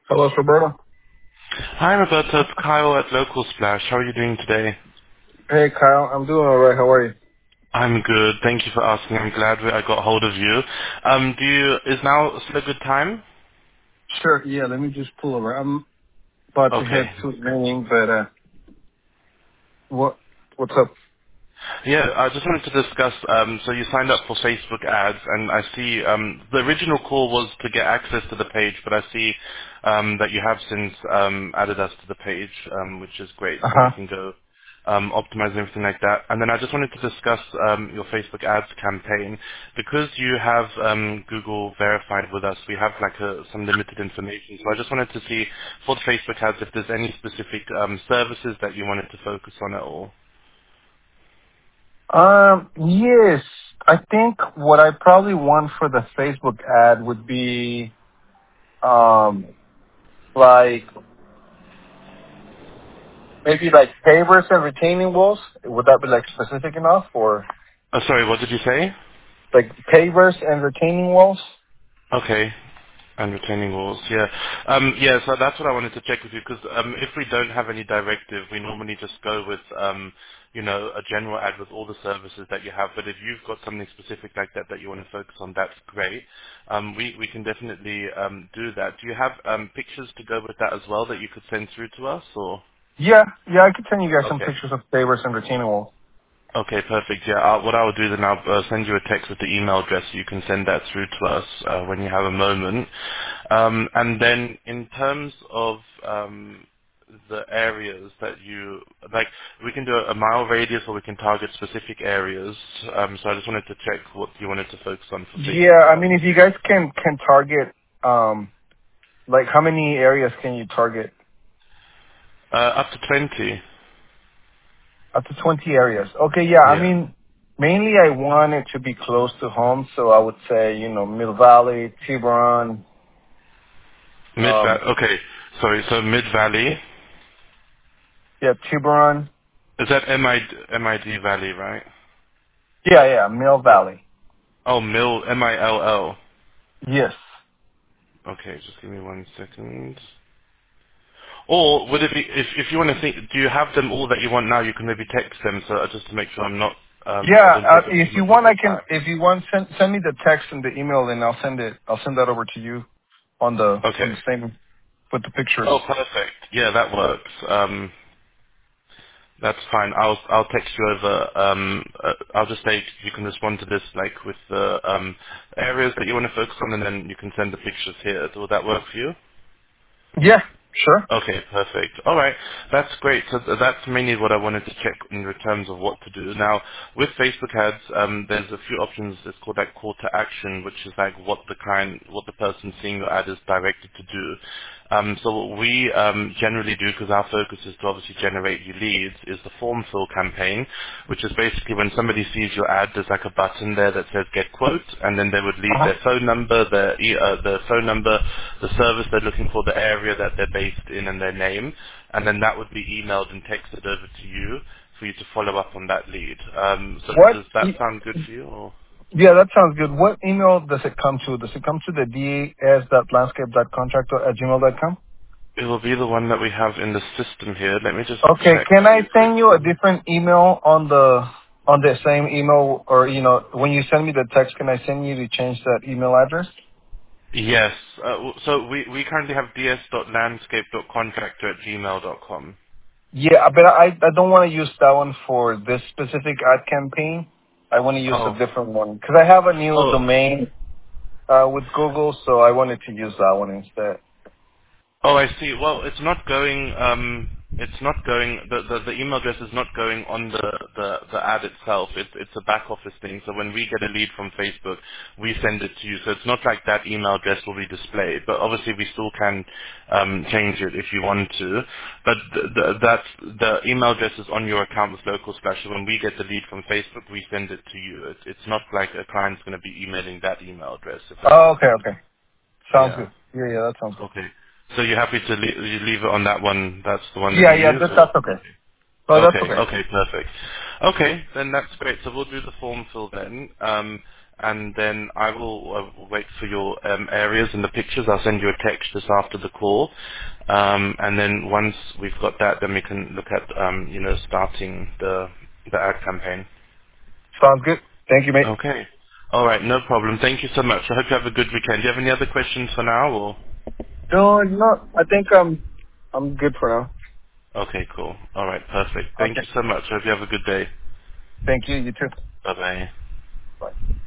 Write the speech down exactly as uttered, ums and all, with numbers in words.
Hello, Roberto. Hi, Roberta. It's Kyle at Local Splash. How are you doing today? Hey, Kyle. I'm doing all right. How are you? I'm good. Thank you for asking. I'm glad we- I got hold of you. Um, do you, is now still a good time? Sure. Yeah. Let me just pull over. I'm about to head Okay. to a meeting, but uh, what? What's up? Yeah, I just wanted to discuss, um, so you signed up for Facebook ads, and I see um, the original call was to get access to the page, but I see um, that you have since um, added us to the page, um, which is great, Uh so we huh. can go um, optimize and everything like that. And then I just wanted to discuss um, your Facebook ads campaign. Because you have um, Google verified with us, we have like a, some limited information. So I just wanted to see for the Facebook ads if there's any specific um, services that you wanted to focus on at all. Um. Yes. I think what I probably want for the Facebook ad would be um like maybe like pavers and retaining walls. Would that be like specific enough, or Uh, sorry, what did you say? like pavers and retaining walls? Okay. And retaining walls, yeah. Um, yeah, so that's what I wanted to check with you, because um, if we don't have any directive, we normally just go with, um, you know, a general ad with all the services that you have. But if you've got something specific like that that you want to focus on, that's great. Um, we, we can definitely um, do that. Do you have um, pictures to go with that as well that you could send through to us, or? Yeah. Yeah. I could send you guys some Okay. pictures of pavers and retaining walls. Okay, perfect. Yeah, uh, what I'll do then, I'll uh, send you a text with the email address. So you can send that through to us uh, when you have a moment. Um, and then in terms of um, the areas that you like, we can do a mile radius or we can target specific areas. Um, so I just wanted to check what you wanted to focus on for Facebook Yeah. I ads. mean, if you guys can can target um like how many areas can you target? Uh, up to twenty. Up to twenty areas. Okay, yeah, I Yeah. mean, mainly I want it to be close to home, so I would say, you know, Mill Valley, Tiburon, Mid um, Valley. Okay. Sorry. So Mid Valley. yeah, Tiburon. Is that M I M I D Valley, right? Yeah, yeah, Mill Valley. Oh, Mill M I L L. Yes. Okay, just give me one second. Or would it be if if you want to think? Do you have them all that you want now? You can maybe text them so just to make sure I'm not um I Yeah, don't uh, take up if too you much of want, your I can, time. if you want, send, send me the text and the email and I'll send it, I'll send that over to you on the, on Okay. the same, with the pictures. Oh, perfect. Yeah, that works. Um, that's fine. I'll I'll text you over. Um, uh, I'll just say you can respond to this like with the um areas that you want to focus on, and then you can send the pictures here. Will that work for you? Yeah, sure. Okay, perfect. All right, that's great. So th- that's mainly what I wanted to check in terms of what to do. Now, with Facebook ads, um, there's a few options. It's called like call to action, which is like what the client, what the person seeing your ad is directed to do. Um, so what we um, generally do, because our focus is to obviously generate you leads, is the form fill campaign, which is basically when somebody sees your ad, there's like a button there that says get quote, and then they would leave Uh-huh. their phone number, their e- uh, the phone number, the service they're looking for, the area that they're based in, and their name, and then that would be emailed and texted over to you for you to follow up on that lead. Um, so What? does that e- sound good for you? Or? Yeah, that sounds good. What email does it come to? Does it come to the das.landscape.contractor at gmail dot com? It will be the one that we have in the system here. Let me just Okay, check can for I you send you a quickly. different email on the on the same email, or you know, when you send me the text, can I send you to change that email address? Yes. Uh, w- so we, we currently have ds.landscape.contractor at gmail dot com. Yeah, but I I don't want to use that one for this specific ad campaign. I want to use a Oh. different one because I have a new Oh. domain uh, with Google, so I wanted to use that one instead. Oh, I see. Well, it's not going. Um, it's not going. The, the the email address is not going on the the, the ad itself. It's it's a back office thing. So when we get a lead from Facebook, we send it to you. So it's not like that email address will be displayed. But obviously, we still can um, change it if you want to. But the, the, that's the email address is on your account with Local Splash. So when we get the lead from Facebook, we send it to you. It's it's not like a client's going to be emailing that email address. If that Oh, makes okay, sense. okay, sounds Yeah. good. Yeah, yeah, that sounds good. Okay. So you're happy to le- you leave it on that one? That's the one that Yeah, you yeah, use, that, or that's okay. okay, Oh, that's okay, okay. okay, perfect. Okay, then that's great. So we'll do the form fill then. Um, and then I will uh, wait for your um, areas and the pictures. I'll send you a text just after the call, um, and then once we've got that, then we can look at um, you know starting the the ad campaign. Sounds good. Thank you, mate. Okay. All right, no problem. Thank you so much. I hope you have a good weekend. Do you have any other questions for now, or? No, no, I think I'm, I'm good for now. Okay, cool. All right, perfect. Thank Okay. you so much. I hope you have a good day. Thank you. You too. Bye bye. Bye.